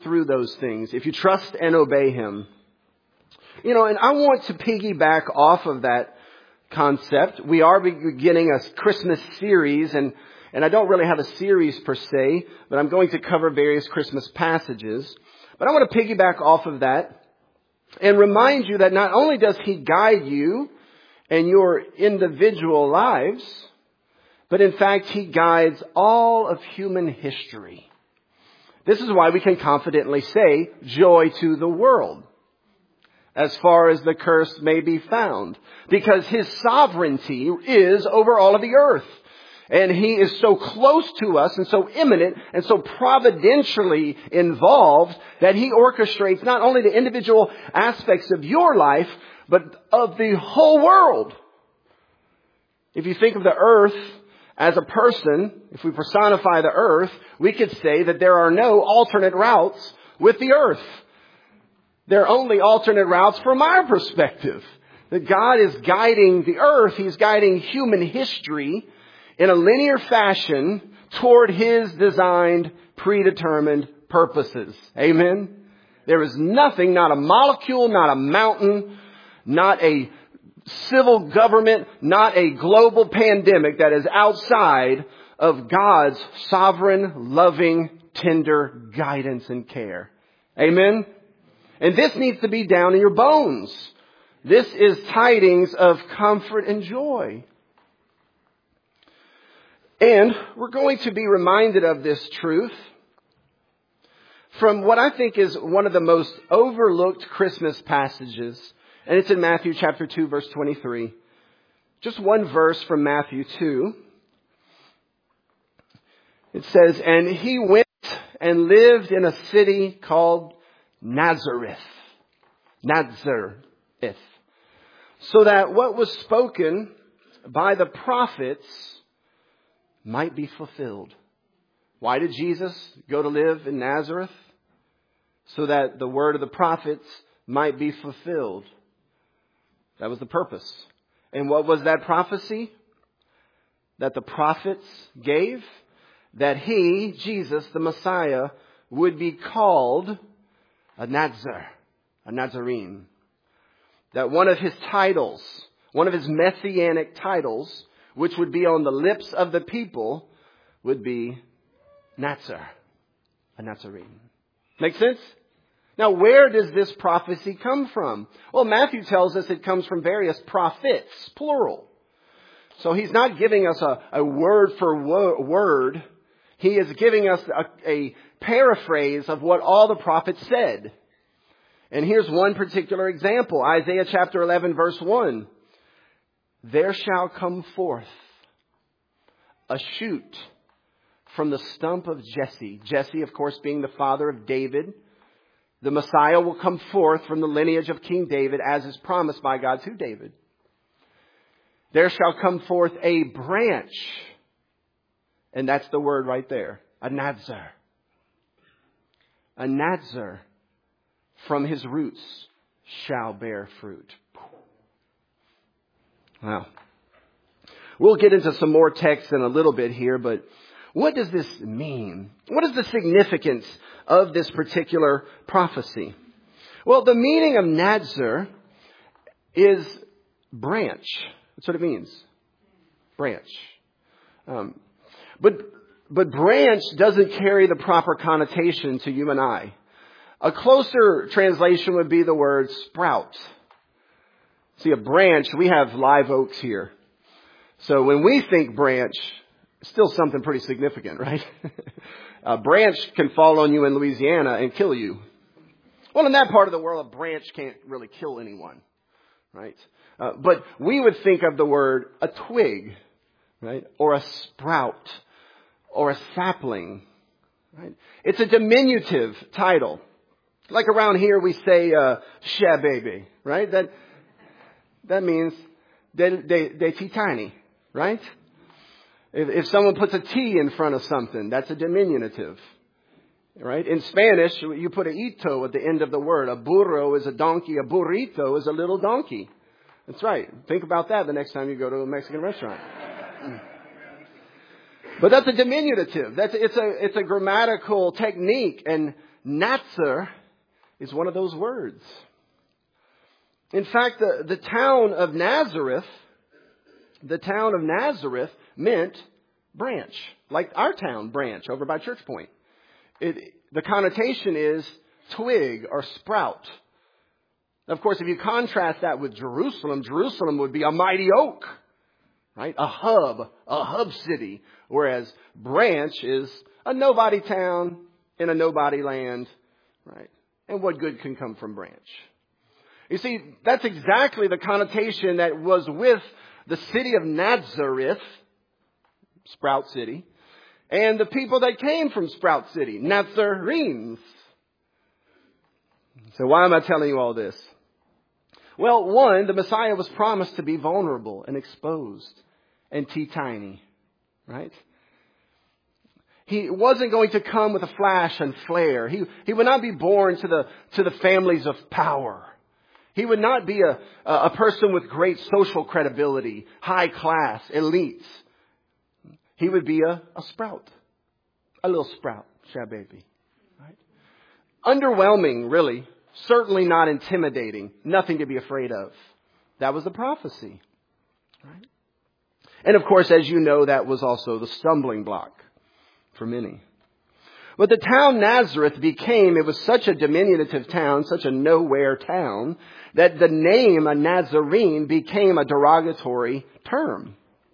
through those things, if you trust and obey Him. You know, and I want to piggyback off of that concept. We are beginning a Christmas series, and I don't really have a series per se, but I'm going to cover various Christmas passages. But I want to piggyback off of that and remind you that not only does He guide you in your individual lives, but in fact, He guides all of human history. This is why we can confidently say, joy to the world, as far as the curse may be found. Because His sovereignty is over all of the earth. And He is so close to us and so imminent and so providentially involved that He orchestrates not only the individual aspects of your life, but of the whole world. If you think of the earth as a person, if we personify the earth, we could say that there are no alternate routes with the earth. There are only alternate routes from our perspective. That God is guiding the earth, He's guiding human history in a linear fashion toward His designed, predetermined purposes. Amen? There is nothing, not a molecule, not a mountain, not a civil government, not a global pandemic that is outside of God's sovereign, loving, tender guidance and care. Amen? And this needs to be down in your bones. This is tidings of comfort and joy. And we're going to be reminded of this truth from what I think is one of the most overlooked Christmas passages. And it's in Matthew chapter 2, verse 23. Just one verse from Matthew 2. It says, "And He went and lived in a city called Nazareth. Nazareth. So that what was spoken by the prophets might be fulfilled." Why did Jesus go to live in Nazareth? So that the word of the prophets might be fulfilled. That was the purpose. And what was that prophecy that the prophets gave? That He, Jesus, the Messiah, would be called a Nazarene. That one of His titles, one of His messianic titles, which would be on the lips of the people, would be Nazar, a Nazarene. Make sense? Now, where does this prophecy come from? Well, Matthew tells us it comes from various prophets, plural. So he's not giving us a word for word. He is giving us a paraphrase of what all the prophets said. And here's one particular example. Isaiah chapter 11, verse 1. "There shall come forth a shoot from the stump of Jesse." Jesse, of course, being the father of David. The Messiah will come forth from the lineage of King David, as is promised by God to David. "There shall come forth a branch." And that's the word right there. A Nazar. A Nazar from his roots shall bear fruit. Wow. We'll get into some more text in a little bit here, but what does this mean? What is the significance of this particular prophecy? Well, the meaning of Nazar is branch. That's what it means. Branch. But branch doesn't carry the proper connotation to you and I. A closer translation would be the word sprout. See, a branch, we have live oaks here. So when we think branch, still something pretty significant, right? A branch can fall on you in Louisiana and kill you. Well, in that part of the world, a branch can't really kill anyone, right? But we would think of the word a twig, right? Or a sprout, or a sapling, right? It's a diminutive title. Like around here we say, baby, right? That means they're tiny, right? If someone puts a T in front of something, that's a diminutive, right? In Spanish, you put an ito at the end of the word. A burro is a donkey. A burrito is a little donkey. That's right. Think about that the next time you go to a Mexican restaurant. But that's a diminutive. It's a grammatical technique. And Nazar is one of those words. In fact, the town of Nazareth meant branch, like our town, Branch, over by Church Point. The connotation is twig or sprout. Of course, if you contrast that with Jerusalem, Jerusalem would be a mighty oak, right? A hub city. Whereas Branch is a nobody town in a nobody land, right? And what good can come from Branch? You see, that's exactly the connotation that was with the city of Nazareth, Sprout City, and the people that came from Sprout City, Nazarenes. So why am I telling you all this? Well, one, the Messiah was promised to be vulnerable and exposed and teeny, right? He wasn't going to come with a flash and flare. He would not be born to the families of power. He would not be a person with great social credibility, high class, elites. He would be a sprout, a little sprout, baby, right? Underwhelming, really. Certainly not intimidating. Nothing to be afraid of. That was the prophecy, right? And of course, as you know, that was also the stumbling block for many. But the town Nazareth it was such a diminutive town, such a nowhere town, that the name, a Nazarene, became a derogatory term.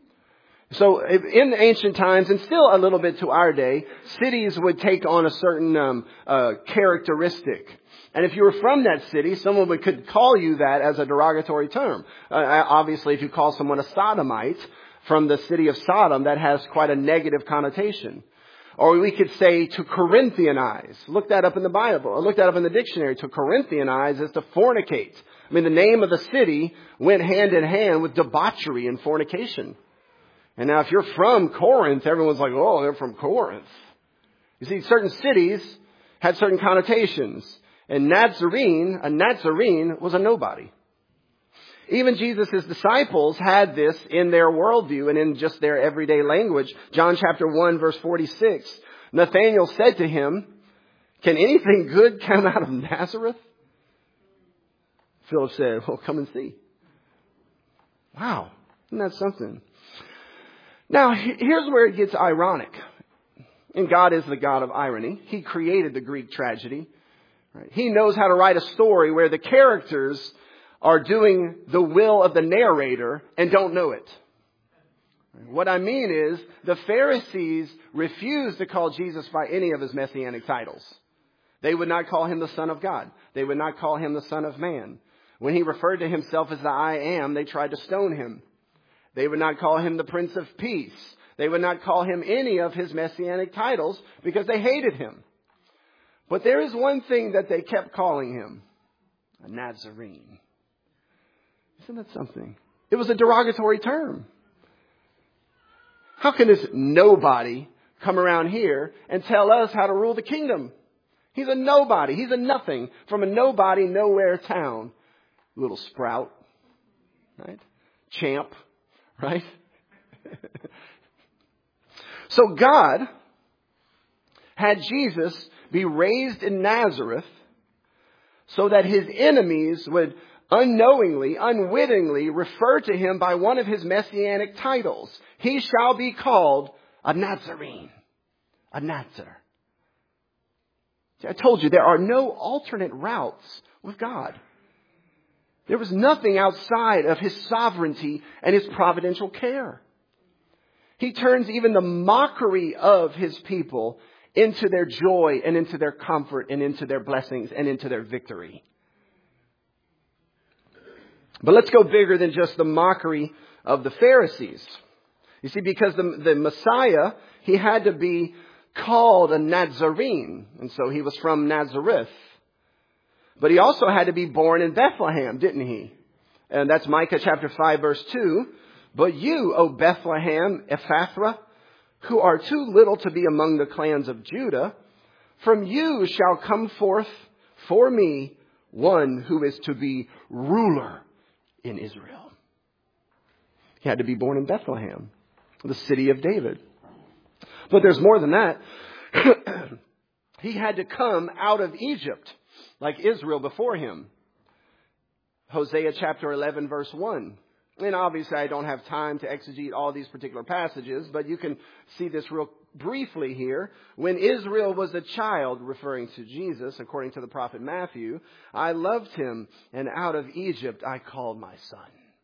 So in ancient times, and still a little bit to our day, cities would take on a certain characteristic. And if you were from that city, someone could call you that as a derogatory term. Obviously, if you call someone a sodomite from the city of Sodom, that has quite a negative connotation. Or we could say to Corinthianize. Look that up in the Bible. Or look that up in the dictionary. To Corinthianize is to fornicate. I mean, the name of the city went hand in hand with debauchery and fornication. And now if you're from Corinth, everyone's like, oh, they're from Corinth. You see, certain cities had certain connotations. And a Nazarene was a nobody. Even Jesus' disciples had this in their worldview and in just their everyday language. John chapter 1, verse 46. Nathanael said to him, can anything good come out of Nazareth? Philip said, well, come and see. Wow. Isn't that something? Now, here's where it gets ironic. And God is the God of irony. He created the Greek tragedy. Right? He knows how to write a story where the characters are doing the will of the narrator and don't know it. What I mean is, the Pharisees refused to call Jesus by any of his messianic titles. They would not call him the Son of God. They would not call him the Son of Man. When he referred to himself as the I Am, they tried to stone him. They would not call him the Prince of Peace. They would not call him any of his messianic titles because they hated him. But there is one thing that they kept calling him, a Nazarene. Isn't that something? It was a derogatory term. How can this nobody come around here and tell us how to rule the kingdom? He's a nobody. He's a nothing from a nobody, nowhere town. Little sprout, right? Champ, right? So God had Jesus be raised in Nazareth so that his enemies would unknowingly, unwittingly refer to him by one of his messianic titles. He shall be called a Nazarene, a Nazar. See, I told you there are no alternate routes with God. There was nothing outside of his sovereignty and his providential care. He turns even the mockery of his people into their joy and into their comfort and into their blessings and into their victory. But let's go bigger than just the mockery of the Pharisees. You see, because the Messiah, he had to be called a Nazarene. And so he was from Nazareth. But he also had to be born in Bethlehem, didn't he? And that's Micah chapter 5, verse 2. But you, O Bethlehem, Ephrathah, who are too little to be among the clans of Judah, from you shall come forth for me one who is to be ruler in Israel. He had to be born in He had to come out of Egypt, like Israel before him. Hosea chapter 11, verse 1. And obviously I don't have time to exegete all these particular passages, but you can see this real briefly here. When Israel was a child, referring to Jesus, according to the prophet Matthew, I loved him, and out of Egypt I called my son.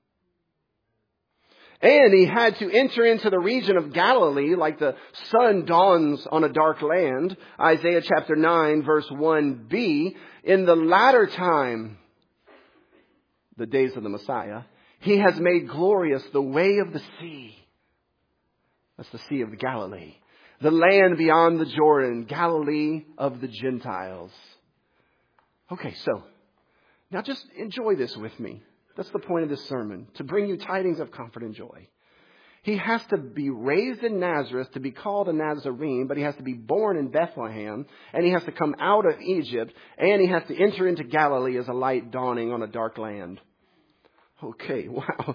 And he had to enter into the region of Galilee like the sun dawns on a dark land. Isaiah chapter 9, verse 1b. In the latter time, the days of the Messiah, he has made glorious the way of the sea. That's the Sea of Galilee. The land beyond the Jordan, Galilee of the Gentiles. Okay, so now just enjoy this with me. That's the point of this sermon, to bring you tidings of comfort and joy. He has to be raised in Nazareth to be called a Nazarene, but he has to be born in Bethlehem, and he has to come out of Egypt, and he has to enter into Galilee as a light dawning on a dark land. Okay, wow.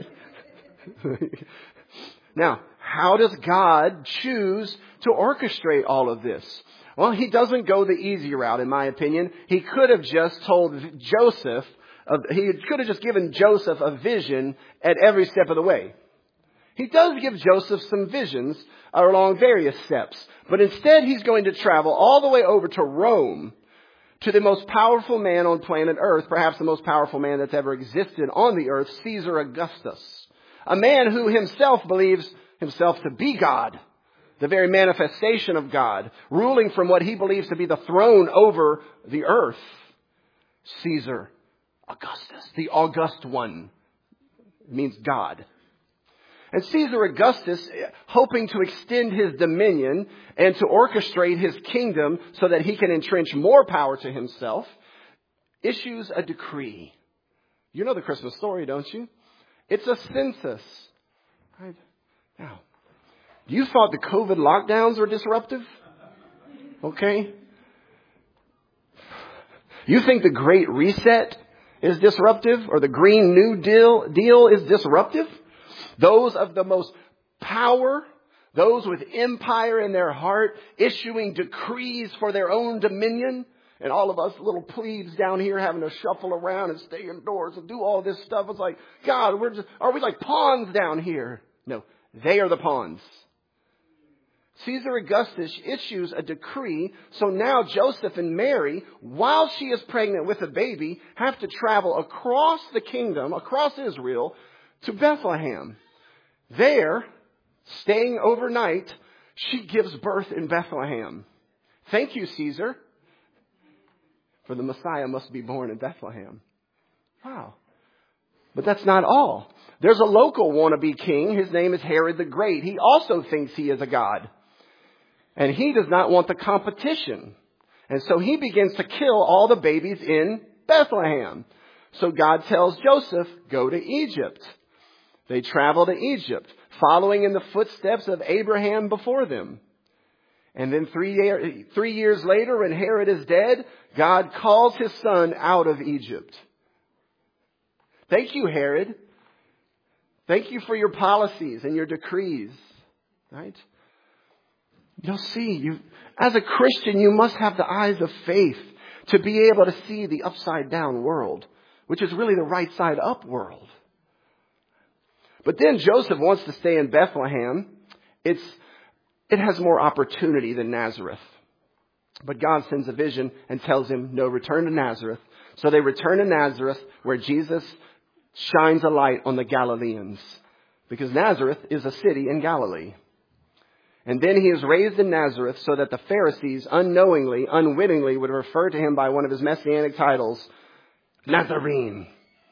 Now, how does God choose to orchestrate all of this? Well, he doesn't go the easy route, in my opinion. He could have just told Joseph, he could have just given Joseph a vision at every step of the way. He does give Joseph some visions along various steps, but instead he's going to travel all the way over to Rome, to the most powerful man on planet Earth, perhaps the most powerful man that's ever existed on the earth, Caesar Augustus. A man who himself believes himself to be God, the very manifestation of God, ruling from what he believes to be the throne over the earth. Caesar Augustus, the august one, means God. And Caesar Augustus, hoping to extend his dominion and to orchestrate his kingdom so that he can entrench more power to himself, issues a decree. You know the Christmas story, don't you? It's a census. Right? Now, you thought the COVID lockdowns were disruptive? Okay. You think the Great Reset is disruptive, or the Green New Deal is disruptive? Those of the most power, those with empire in their heart, issuing decrees for their own dominion. And all of us little plebes down here having to shuffle around and stay indoors and do all this stuff. It's like, God, are we like pawns down here? No, they are the pawns. Caesar Augustus issues a decree. So now Joseph and Mary, while she is pregnant with a baby, have to travel across the kingdom, across Israel, to Bethlehem. There, staying overnight, she gives birth in Bethlehem. Thank you, Caesar, for the Messiah must be born in Bethlehem. Wow. But that's not all. There's a local wannabe king. His name is Herod the Great. He also thinks he is a god. And he does not want the competition. And so he begins to kill all the babies in Bethlehem. So God tells Joseph, go to Egypt. They travel to Egypt, following in the footsteps of Abraham before them. And then 3 years later, when Herod is dead, God calls his son out of Egypt. Thank you, Herod. Thank you for your policies and your decrees. Right? You'll see, as a Christian, you must have the eyes of faith to be able to see the upside down world, which is really the right side up world. But then Joseph wants to stay in Bethlehem. It has more opportunity than Nazareth. But God sends a vision and tells him, no, return to Nazareth. So they return to Nazareth, where Jesus shines a light on the Galileans, because Nazareth is a city in Galilee. And then he is raised in Nazareth so that the Pharisees unknowingly, unwittingly would refer to him by one of his messianic titles, Nazarene.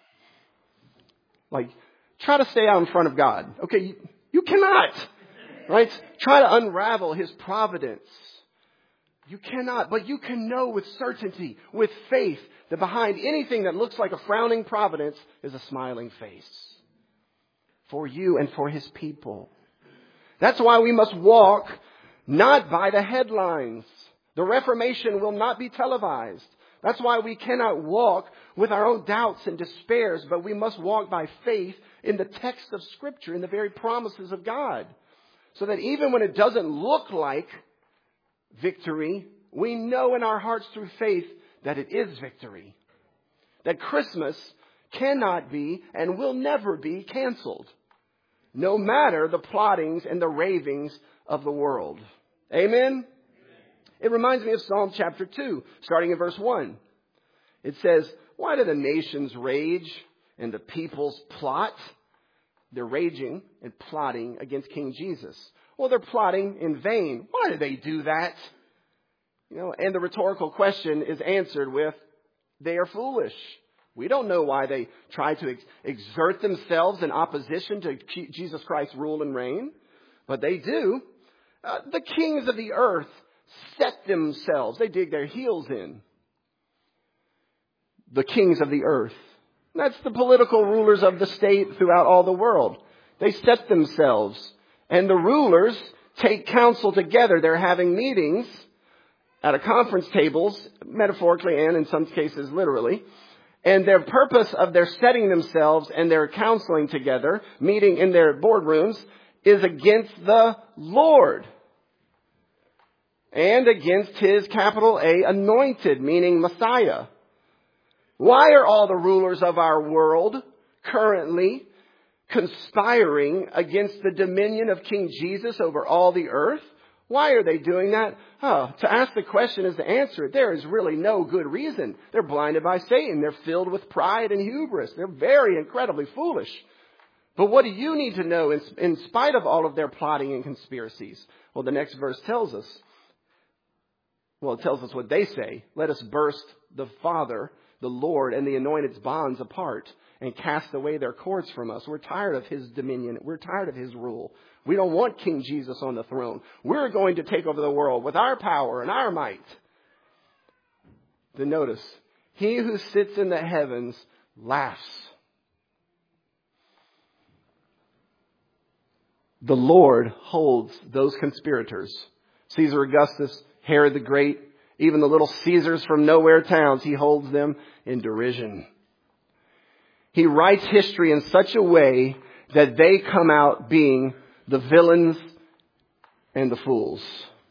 Like, try to stay out in front of God. Okay, you cannot, right? Try to unravel his providence. You cannot, but you can know with certainty, with faith, that behind anything that looks like a frowning providence is a smiling face. For you and for his people. That's why we must walk not by the headlines. The Reformation will not be televised. That's why we cannot walk with our own doubts and despairs, but we must walk by faith in the text of Scripture, in the very promises of God. So that even when it doesn't look like victory we know in our hearts through faith that it is victory. That Christmas cannot be and will never be canceled, no matter the plottings and the ravings of the world. Amen? It reminds me of Psalm chapter 2, starting in verse 1. It says, why do the nations rage and the peoples plot? They're raging and plotting against King Jesus. Well, they're plotting in vain. Why do they do that? And the rhetorical question is answered with, they are foolish. We don't know why they try to exert themselves in opposition to Jesus Christ's rule and reign, but they do. The kings of the earth set themselves. They dig their heels in. The kings of the earth. That's the political rulers of the state throughout all the world. They set themselves. And the rulers take counsel together. They're having meetings at a conference tables, metaphorically and in some cases literally. And their purpose of their setting themselves and their counseling together, meeting in their boardrooms, is against the Lord. And against His, capital A, anointed, meaning Messiah. Why are all the rulers of our world currently conspiring against the dominion of King Jesus over all the earth? Why are they doing that? To ask the question is to answer it. There is really no good reason. They're blinded by Satan. They're filled with pride and hubris. They're very incredibly foolish. But what do you need to know in spite of all of their plotting and conspiracies? Well, the next verse tells us. Well, it tells us what they say. Let us burst the Father, the Lord, and the Anointed's bonds apart and cast away their cords from us. We're tired of His dominion. We're tired of His rule. We don't want King Jesus on the throne. We're going to take over the world with our power and our might. Then notice, He who sits in the heavens laughs. The Lord holds those conspirators. Caesar Augustus, Herod the Great, even the little Caesars from nowhere towns, He holds them in derision. He writes history in such a way that they come out being the villains and the fools.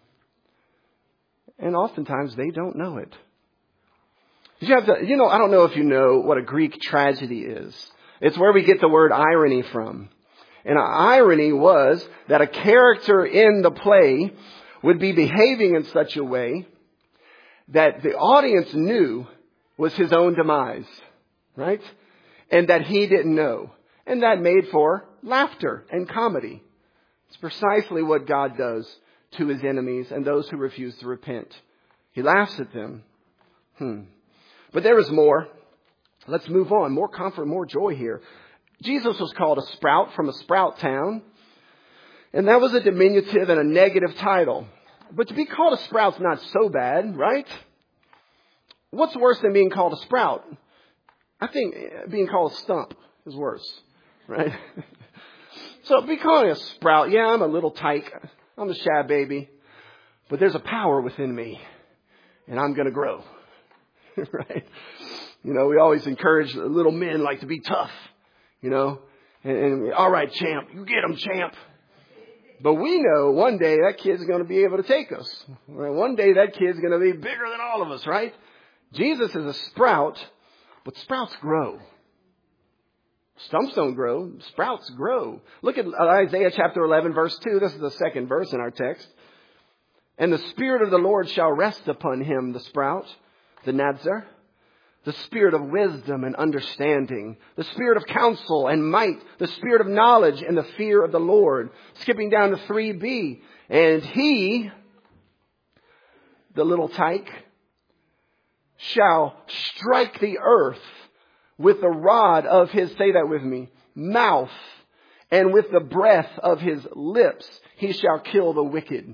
And oftentimes they don't know it. I don't know if you know what a Greek tragedy is. It's where we get the word irony from. And irony was that a character in the play would be behaving in such a way that the audience knew was his own demise, right? And that he didn't know. And that made for laughter and comedy. It's precisely what God does to His enemies and those who refuse to repent. He laughs at them. But there is more. Let's move on. More comfort, more joy here. Jesus was called a sprout from a sprout town. And that was a diminutive and a negative title. But to be called a sprout's not so bad, right? What's worse than being called a sprout? I think being called a stump is worse, right? So be calling a sprout. Yeah, I'm a little tyke. I'm a shy baby. But there's a power within me. And I'm going to grow. Right? We always encourage little men like to be tough. And all right, champ. You get him, champ. But we know one day that kid's going to be able to take us. One day that kid's going to be bigger than all of us, right? Jesus is a sprout, but sprouts grow. Stumps don't grow. Sprouts grow. Look at Isaiah chapter 11, verse 2. This is the second verse in our text. And the Spirit of the Lord shall rest upon him, the sprout, the Nazar, the Spirit of wisdom and understanding, the Spirit of counsel and might, the Spirit of knowledge and the fear of the Lord. Skipping down to 3b. And he, the little tyke, shall strike the earth with the rod of his, say that with me, mouth, and with the breath of his lips he shall kill the wicked.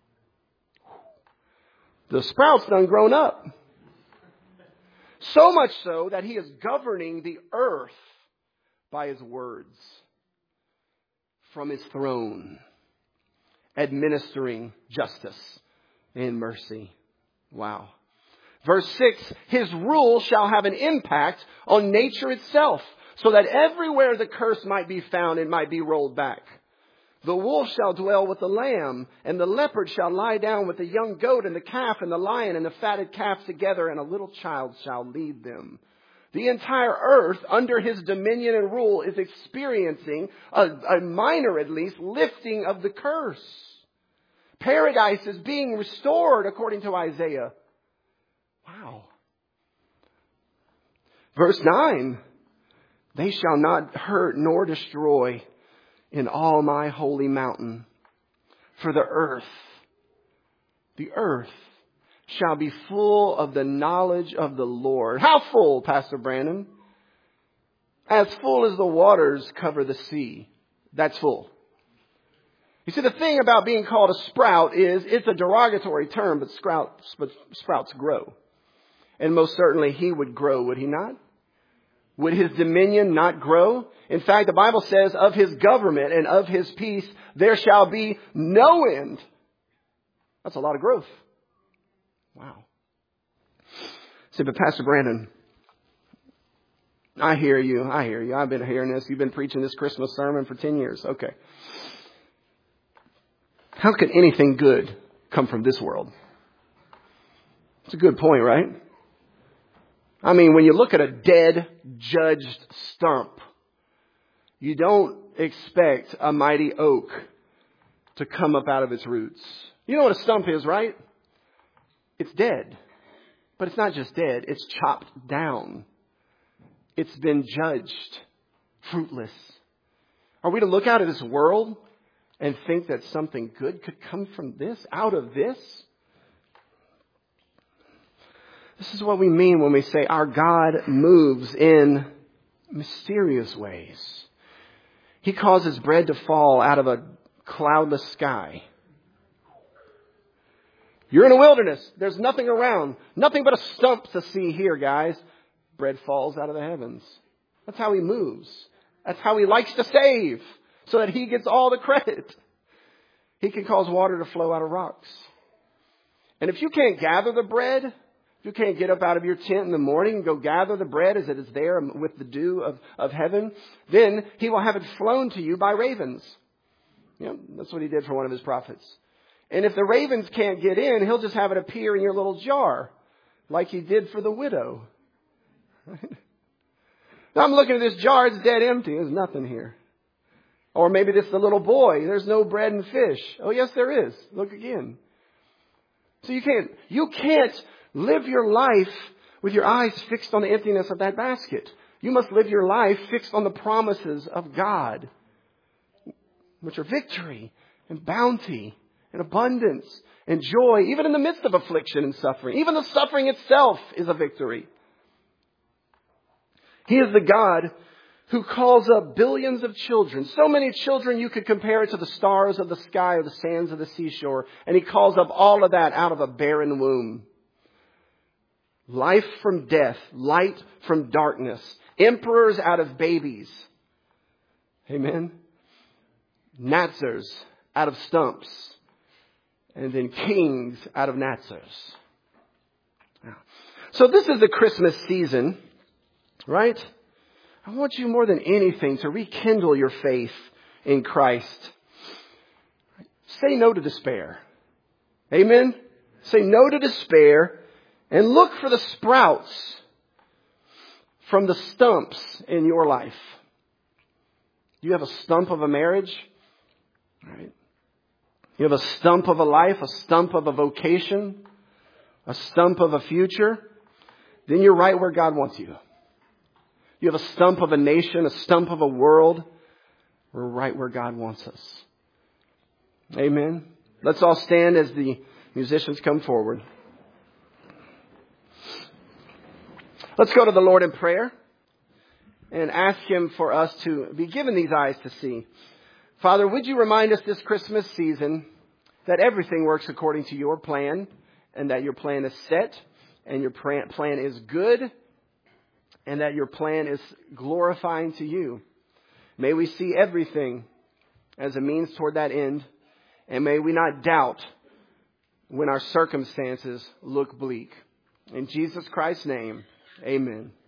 The sprout's done grown up. So much so that he is governing the earth by his words from his throne, administering justice and mercy. Wow. Verse 6, his rule shall have an impact on nature itself, so that everywhere the curse might be found, it might be rolled back. The wolf shall dwell with the lamb, and the leopard shall lie down with the young goat, and the calf and the lion and the fatted calf together, and a little child shall lead them. The entire earth, under his dominion and rule, is experiencing a minor, at least, lifting of the curse. Paradise is being restored, according to Isaiah. Wow. Verse 9, they shall not hurt nor destroy in all my holy mountain. For the earth shall be full of the knowledge of the Lord. How full, Pastor Brandon? As full as the waters cover the sea. That's full. You see, the thing about being called a sprout is it's a derogatory term, but sprouts grow. And most certainly he would grow, would he not? Would his dominion not grow? In fact, the Bible says of his government and of his peace, there shall be no end. That's a lot of growth. Wow. Say, but Pastor Brandon, I hear you. I've been hearing this. You've been preaching this Christmas sermon for 10 years. Okay. How could anything good come from this world? It's a good point, right? I mean, when you look at a dead, judged stump, you don't expect a mighty oak to come up out of its roots. You know what a stump is, right? It's dead. But it's not just dead. It's chopped down. It's been judged fruitless. Are we to look out at this world and think that something good could come from this, out of this? This is what we mean when we say our God moves in mysterious ways. He causes bread to fall out of a cloudless sky. You're in a wilderness. There's nothing around. Nothing but a stump to see here, guys. Bread falls out of the heavens. That's how he moves. That's how he likes to save, so that he gets all the credit. He can cause water to flow out of rocks. And if you can't gather the bread, if you can't get up out of your tent in the morning and go gather the bread as it is there with the dew of heaven, then he will have it flown to you by ravens. You know, that's what he did for one of his prophets. And if the ravens can't get in, he'll just have it appear in your little jar, like he did for the widow. Right? Now I'm looking at this jar, it's dead empty. There's nothing here. Or maybe this is the little boy. There's no bread and fish. Oh, yes, there is. Look again. So you can't live your life with your eyes fixed on the emptiness of that basket. You must live your life fixed on the promises of God, which are victory and bounty and abundance and joy, even in the midst of affliction and suffering. Even the suffering itself is a victory. He is the God who calls up billions of children. So many children you could compare it to the stars of the sky or the sands of the seashore. And he calls up all of that out of a barren womb. Life from death, light from darkness, emperors out of babies. Amen. Natsars out of stumps. And then kings out of Natsars. So this is the Christmas season, right? I want you more than anything to rekindle your faith in Christ. Say no to despair. Amen? Say no to despair and look for the sprouts from the stumps in your life. You have a stump of a marriage, right? You have a stump of a life, a stump of a vocation, a stump of a future. Then you're right where God wants you. You have a stump of a nation, a stump of a world. We're right where God wants us. Amen. Let's all stand as the musicians come forward. Let's go to the Lord in prayer and ask Him for us to be given these eyes to see. Father, would you remind us this Christmas season that everything works according to your plan, and that your plan is set and your plan is good, and that your plan is glorifying to you. May we see everything as a means toward that end. And may we not doubt when our circumstances look bleak. In Jesus Christ's name, amen.